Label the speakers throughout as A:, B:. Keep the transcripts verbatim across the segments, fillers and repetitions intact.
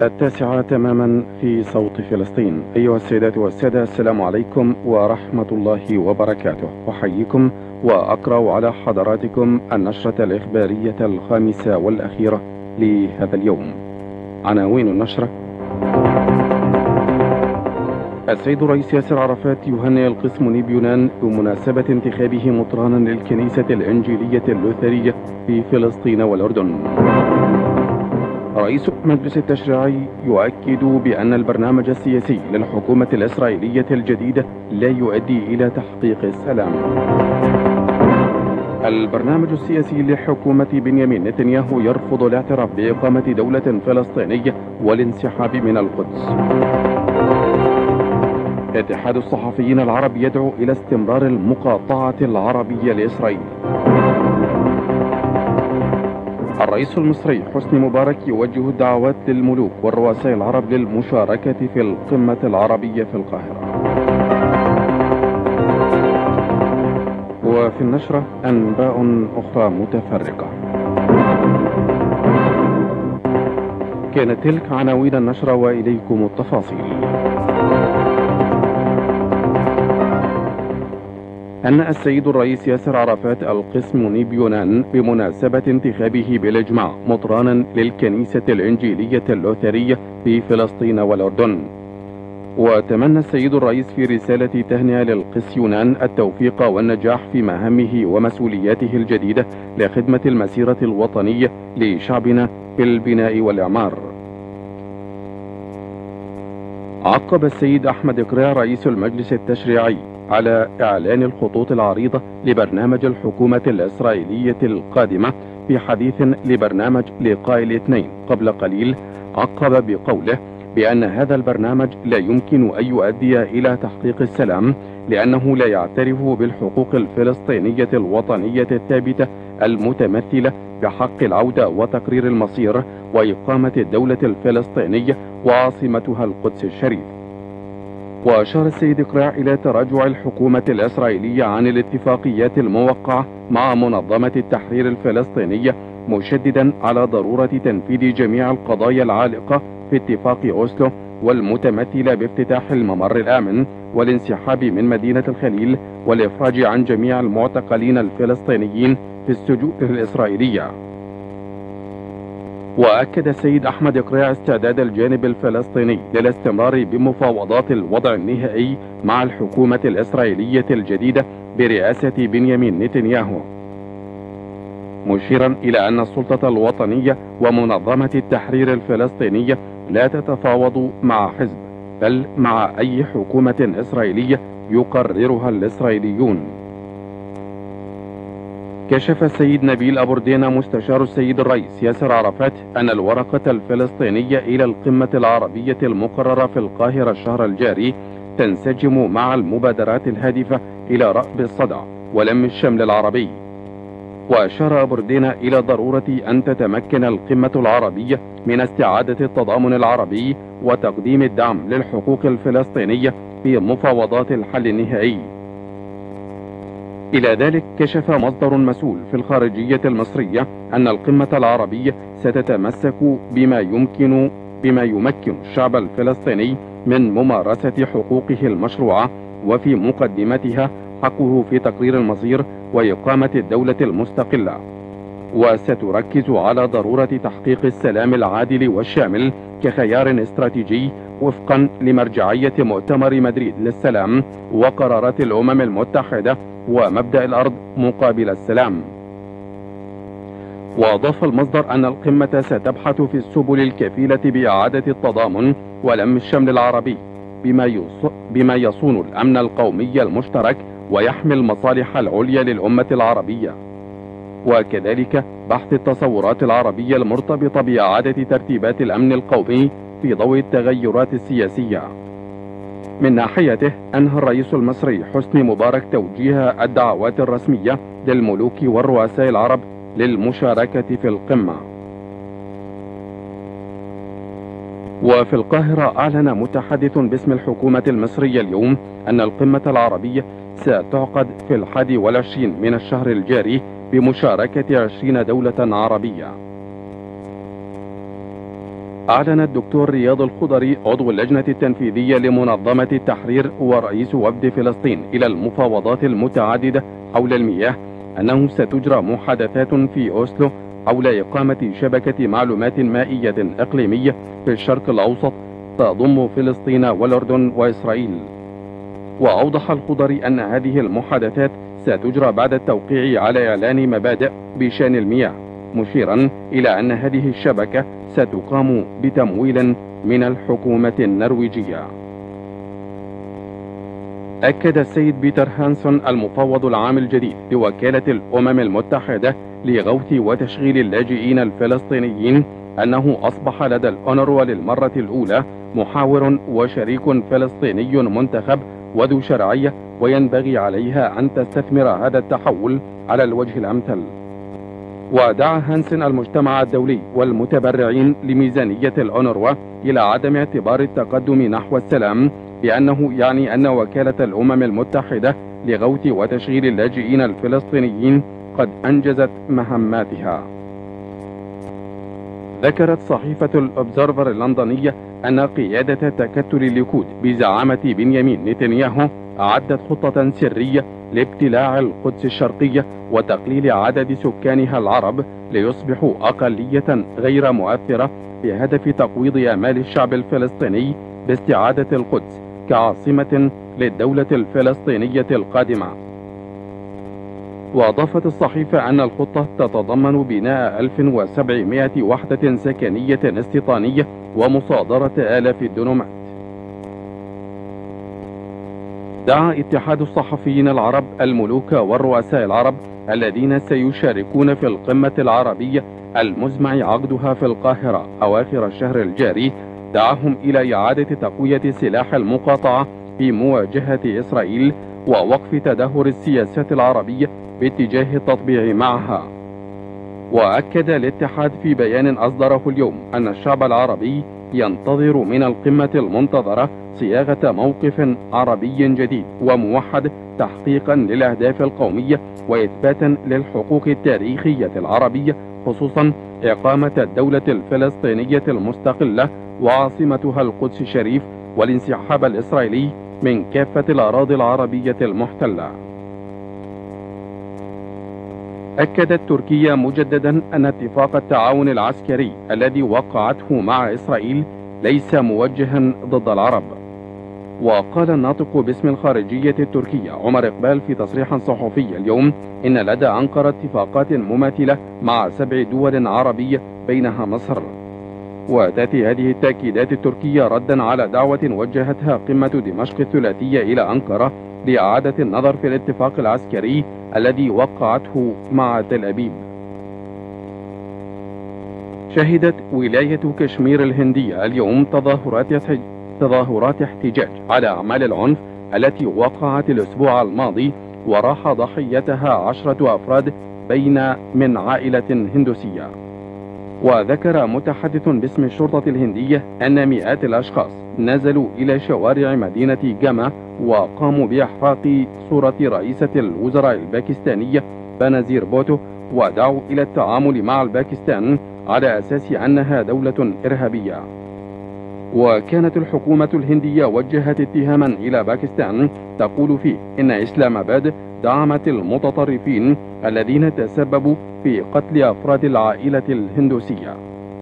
A: التاسعة تماما في صوت فلسطين. أيها السيدات والسادة، السلام عليكم ورحمة الله وبركاته. أحييكم وأقرأ على حضراتكم النشرة الإخبارية الخامسة والأخيرة لهذا اليوم. عناوين النشرة: السيد الرئيس ياسر عرفات يهنئ القسم نيبيونان بمناسبة انتخابه مطرانا للكنيسة الإنجيلية اللوثرية في فلسطين والأردن. رئيس المجلس التشريعي يؤكد بأن البرنامج السياسي للحكومة الإسرائيلية الجديدة لا يؤدي إلى تحقيق السلام. البرنامج السياسي لحكومة بنيامين نتنياهو يرفض الاعتراف بإقامة دولة فلسطينية والانسحاب من القدس. اتحاد الصحفيين العرب يدعو إلى استمرار المقاطعة العربية لإسرائيل. الرئيس المصري حسني مبارك يوجه الدعوات للملوك والرؤساء العرب للمشاركة في القمة العربية في القاهرة. وفي النشرة أنباء أخرى متفرقة. كانت تلك عناوين النشرة وإليكم التفاصيل. أنهى السيد الرئيس ياسر عرفات القسم نيبيونان بمناسبة انتخابه بالإجماع مطرانا للكنيسة الإنجيلية اللوثرية في فلسطين والأردن. وتمنى السيد الرئيس في رسالة تهنئة للقسيونان التوفيق والنجاح في مهامه ومسؤولياته الجديدة لخدمة المسيرة الوطنية لشعبنا في البناء والإعمار. عقب السيد أحمد قريع رئيس المجلس التشريعي على إعلان الخطوط العريضة لبرنامج الحكومة الإسرائيلية القادمة في حديث لبرنامج لقاء الاثنين قبل قليل، عقب بقوله بأن هذا البرنامج لا يمكن أن يؤدي إلى تحقيق السلام، لأنه لا يعترف بالحقوق الفلسطينية الوطنية الثابتة المتمثلة بحق العودة وتقرير المصير وإقامة الدولة الفلسطينية وعاصمتها القدس الشريف. وأشار السيد قريع إلى تراجع الحكومة الإسرائيلية عن الاتفاقيات الموقعة مع منظمة التحرير الفلسطينية، مشددا على ضرورة تنفيذ جميع القضايا العالقة في اتفاق أوسلو والمتمثلة بافتتاح الممر الآمن والانسحاب من مدينة الخليل والإفراج عن جميع المعتقلين الفلسطينيين في السجون الإسرائيلية. وأكد السيد أحمد قريع استعداد الجانب الفلسطيني للاستمرار بمفاوضات الوضع النهائي مع الحكومة الإسرائيلية الجديدة برئاسة بنيامين نتنياهو، مشيرا إلى أن السلطة الوطنية ومنظمة التحرير الفلسطينية لا تتفاوض مع حزب، بل مع أي حكومة إسرائيلية يقررها الإسرائيليون. كشف السيد نبيل أبوردينا مستشار السيد الرئيس ياسر عرفات أن الورقة الفلسطينية إلى القمة العربية المقررة في القاهرة الشهر الجاري تنسجم مع المبادرات الهادفة إلى رأب الصدع ولم الشمل العربي. وأشار أبوردينا إلى ضرورة أن تتمكن القمة العربية من استعادة التضامن العربي وتقديم الدعم للحقوق الفلسطينية في مفاوضات الحل النهائي. إلى ذلك كشف مصدر مسؤول في الخارجية المصرية أن القمة العربية ستتمسك بما يمكن بما يمكن الشعب الفلسطيني من ممارسة حقوقه المشروعة، وفي مقدمتها حقه في تقرير المصير وإقامة الدولة المستقلة، وستركز على ضرورة تحقيق السلام العادل والشامل كخيار استراتيجي وفقا لمرجعية مؤتمر مدريد للسلام وقرارات الأمم المتحدة ومبدأ الأرض مقابل السلام. وأضاف المصدر أن القمة ستبحث في السبل الكفيلة بإعادة التضامن ولم الشمل العربي بما, بما يصون الأمن القومي المشترك ويحمي المصالح العليا للأمة العربية، وكذلك بحث التصورات العربية المرتبطة بإعادة ترتيبات الأمن القومي في ضوء التغيرات السياسية. من ناحيته أنهى الرئيس المصري حسني مبارك توجيه الدعوات الرسمية للملوك والرؤساء العرب للمشاركة في القمة. وفي القاهرة أعلن متحدث باسم الحكومة المصرية اليوم أن القمة العربية ستعقد في الحادي والعشرين من الشهر الجاري بمشاركة عشرين دولة عربية. أعلن الدكتور رياض الخضري عضو اللجنة التنفيذية لمنظمة التحرير ورئيس وفد فلسطين إلى المفاوضات المتعددة حول المياه أنه ستجرى محادثات في أوسلو حول إقامة شبكة معلومات مائية إقليمية في الشرق الأوسط تضم فلسطين والأردن وإسرائيل. وأوضح الخضري أن هذه المحادثات ستجرى بعد التوقيع على إعلان مبادئ بشأن المياه، مشيرا إلى أن هذه الشبكة ستقام بتمويل من الحكومة النرويجية. أكد السيد بيتر هانسون المفوض العام الجديد لوكالة الأمم المتحدة لغوث وتشغيل اللاجئين الفلسطينيين أنه أصبح لدى الأونروا للمرة الأولى محاور وشريك فلسطيني منتخب وذو شرعية، وينبغي عليها أن تستثمر هذا التحول على الوجه الأمثل. ودعا هانسن المجتمع الدولي والمتبرعين لميزانية الأونروا إلى عدم اعتبار التقدم نحو السلام بأنه يعني أن وكالة الأمم المتحدة لغوث وتشغيل اللاجئين الفلسطينيين قد أنجزت مهماتها. ذكرت صحيفة الأوبزرفر اللندنية أن قيادة تكتل الليكود بزعامة بنيامين نتنياهو أعدت خطة سرية لابتلاع القدس الشرقية وتقليل عدد سكانها العرب ليصبحوا أقلية غير مؤثرة بهدف تقويض آمال الشعب الفلسطيني باستعادة القدس كعاصمة للدولة الفلسطينية القادمة. وأضافت الصحيفة أن الخطة تتضمن بناء ألف وسبعمائة وحدة سكنية استيطانية ومصادرة آلاف الدنومات. دعا اتحاد الصحفيين العرب الملوك والرؤساء العرب الذين سيشاركون في القمة العربية المزمع عقدها في القاهرة أواخر الشهر الجاري، دعاهم إلى إعادة تقوية سلاح المقاطعة في مواجهة إسرائيل ووقف تدهور السياسات العربية باتجاه التطبيع معها. وأكد الاتحاد في بيان أصدره اليوم أن الشعب العربي ينتظر من القمة المنتظرة صياغة موقف عربي جديد وموحد تحقيقا للأهداف القومية وإثباتا للحقوق التاريخية العربية، خصوصا إقامة الدولة الفلسطينية المستقلة وعاصمتها القدس الشريف والانسحاب الإسرائيلي من كافة الأراضي العربية المحتلة. أكدت تركيا مجددا أن اتفاق التعاون العسكري الذي وقعته مع إسرائيل ليس موجها ضد العرب. وقال الناطق باسم الخارجية التركية عمر إقبال في تصريح صحفي اليوم إن لدى أنقرة اتفاقات مماثلة مع سبع دول عربية بينها مصر. وتأتي هذه التأكيدات التركية ردا على دعوة وجهتها قمة دمشق الثلاثية إلى أنقرة لإعادة النظر في الاتفاق العسكري الذي وقعته مع تل أبيب. شهدت ولاية كشمير الهندية اليوم تظاهرات تظاهرات احتجاج على أعمال العنف التي وقعت الأسبوع الماضي وراح ضحيتها عشرة أفراد بين من عائلة هندوسية. وذكر متحدث باسم الشرطة الهندية أن مئات الأشخاص نزلوا إلى شوارع مدينة جامع وقاموا بإحراق صورة رئيسة الوزراء الباكستانية بنازير بوتو، ودعوا إلى التعامل مع الباكستان على أساس أنها دولة إرهابية. وكانت الحكومة الهندية وجهت اتهاما إلى باكستان تقول فيه إن إسلام آباد دعمت المتطرفين الذين تسببوا في قتل أفراد العائلة الهندوسية.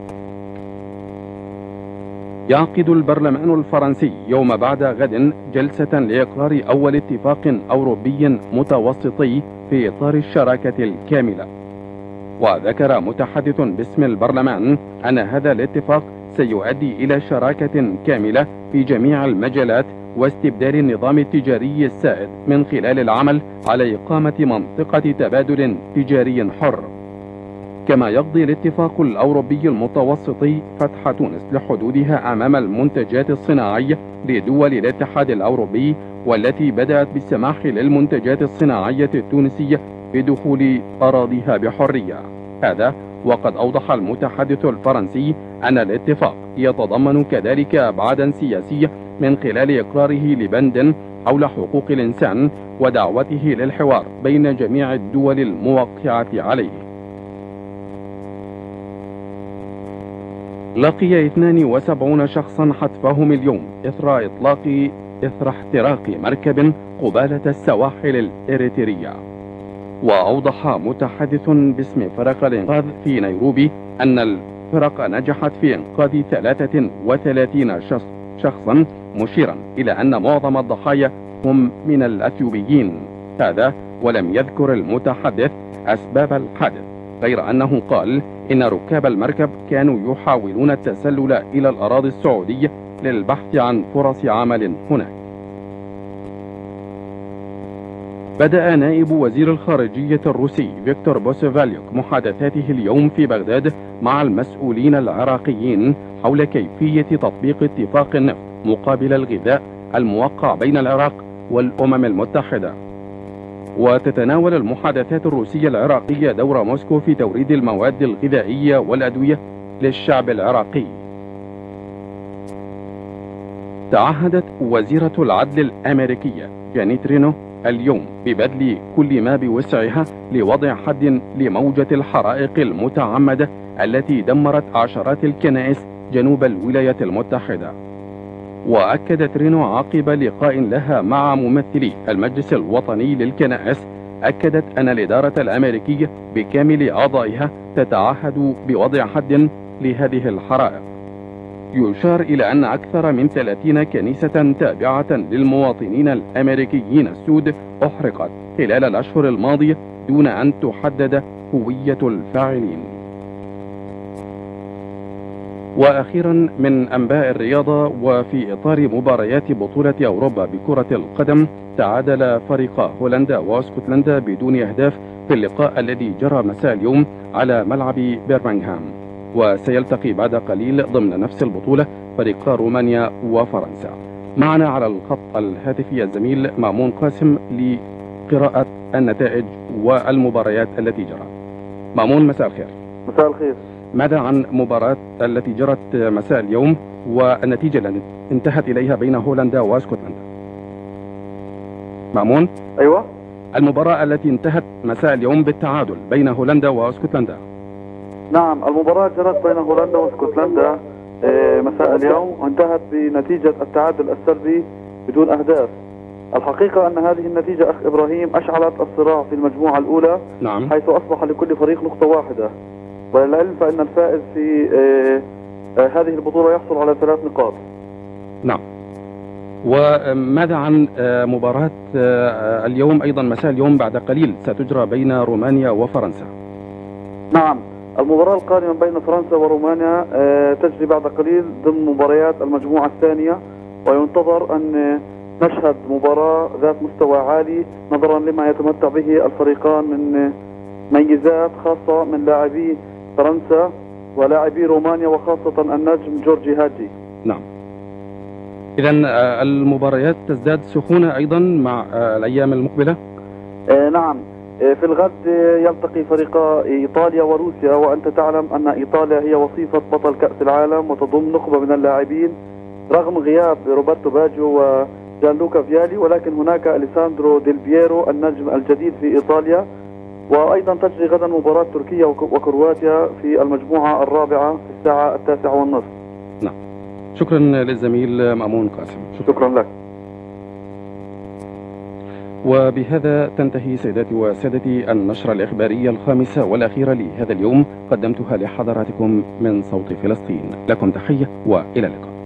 A: يعقد البرلمان الفرنسي يوم بعد غد جلسة لإقرار أول اتفاق أوروبي متوسطي في إطار الشراكة الكاملة. وذكر متحدث باسم البرلمان أن هذا الاتفاق سيؤدي إلى شراكة كاملة في جميع المجالات واستبدال النظام التجاري السائد من خلال العمل على إقامة منطقة تبادل تجاري حر. كما يقضي الاتفاق الأوروبي المتوسطي فتح تونس لحدودها أمام المنتجات الصناعية لدول الاتحاد الأوروبي، والتي بدأت بالسماح للمنتجات الصناعية التونسية بدخول أراضيها بحرية. هذا وقد أوضح المتحدث الفرنسي أن الاتفاق يتضمن كذلك أبعادا سياسية من خلال إقراره لبند حول حقوق الإنسان ودعوته للحوار بين جميع الدول الموقعة عليه. لقي اثنان وسبعين شخصا حتفهم اليوم إثر إطلاق إثر احتراق مركب قبالة السواحل الإريترية. وأوضح متحدث باسم فرق الإنقاذ في نيروبي أن الفرق نجحت في إنقاذ ثلاثة وثلاثين شخصا، مشيرا إلى أن معظم الضحايا هم من الأثيوبيين. هذا ولم يذكر المتحدث أسباب الحادث، غير أنه قال إن ركاب المركب كانوا يحاولون التسلل إلى الأراضي السعودية للبحث عن فرص عمل هناك. بدأ نائب وزير الخارجية الروسي فيكتور بوسيفاليوك محادثاته اليوم في بغداد مع المسؤولين العراقيين حول كيفية تطبيق اتفاق النفط مقابل الغذاء الموقع بين العراق والأمم المتحدة. وتتناول المحادثات الروسية العراقية دور موسكو في توريد المواد الغذائية والأدوية للشعب العراقي. تعهدت وزيرة العدل الأمريكية جانيت رينو اليوم ببذل كل ما بوسعها لوضع حد لموجة الحرائق المتعمدة التي دمرت عشرات الكنائس جنوب الولايات المتحدة. وأكدت رينو عقب لقاء لها مع ممثلي المجلس الوطني للكنائس، أكدت أن الإدارة الأمريكية بكامل أعضائها تتعهد بوضع حد لهذه الحرائق. يشار إلى أن أكثر من ثلاثين كنيسة تابعة للمواطنين الأمريكيين السود أحرقت خلال الأشهر الماضية دون أن تحدد هوية الفاعلين. وأخيرا من أنباء الرياضة، وفي إطار مباريات بطولة أوروبا بكرة القدم، تعادل فريق هولندا واسكتلندا بدون أهداف في اللقاء الذي جرى مساء اليوم على ملعب برمنغهام. وسيلتقي بعد قليل ضمن نفس البطولة فريقا رومانيا وفرنسا. معنا على الخط الهاتفي الزميل مامون قاسم لقراءة النتائج والمباريات التي جرت. مامون، مساء الخير.
B: مساء الخير.
A: ماذا عن مباراة التي جرت مساء اليوم والنتيجة التي انتهت إليها بين هولندا واسكتلندا؟ مامون؟
B: أيوة.
A: المباراة التي انتهت مساء اليوم بالتعادل بين هولندا واسكتلندا.
B: نعم، المباراة جرت بين هولندا واسكتلندا مساء اليوم وانتهت بنتيجة التعادل السلبي بدون أهداف. الحقيقة أن هذه النتيجة أخ إبراهيم أشعلت الصراع في المجموعة الأولى.
A: نعم.
B: حيث أصبح لكل فريق نقطة واحدة، وللعلم فإن الفائز في آه آه هذه البطولة يحصل على ثلاث نقاط.
A: نعم. وماذا عن آه مباراة آه اليوم أيضا مساء اليوم بعد قليل ستجرى بين رومانيا وفرنسا؟
B: نعم، المباراة القادمة بين فرنسا ورومانيا آه تجري بعد قليل ضمن مباريات المجموعة الثانية، وينتظر أن نشهد مباراة ذات مستوى عالي نظرا لما يتمتع به الفريقان من ميزات خاصة من لاعبي فرنسا ولاعبي رومانيا، وخاصة النجم جورجي هاجي.
A: نعم. إذا المباريات تزداد سخونة أيضا مع الأيام المقبلة؟
B: آه نعم، آه في الغد يلتقي فريقا إيطاليا وروسيا، وأنت تعلم أن إيطاليا هي وصيفة بطل كأس العالم وتضم نخبة من اللاعبين رغم غياب روبرتو باجيو وجانلوكا فيالي، ولكن هناك أليساندرو ديل بييرو النجم الجديد في إيطاليا. وأيضا تجري غدا مباراة تركيا وكرواتيا في المجموعة الرابعة في الساعة التاسعة والنصف.
A: نعم. شكرا للزميل مامون قاسم.
B: شكرا, شكرا لك.
A: وبهذا تنتهي سيداتي وسادتي النشرة الإخبارية الخامسة والأخيرة لهذا اليوم، قدمتها لحضراتكم من صوت فلسطين. لكم تحية وإلى اللقاء.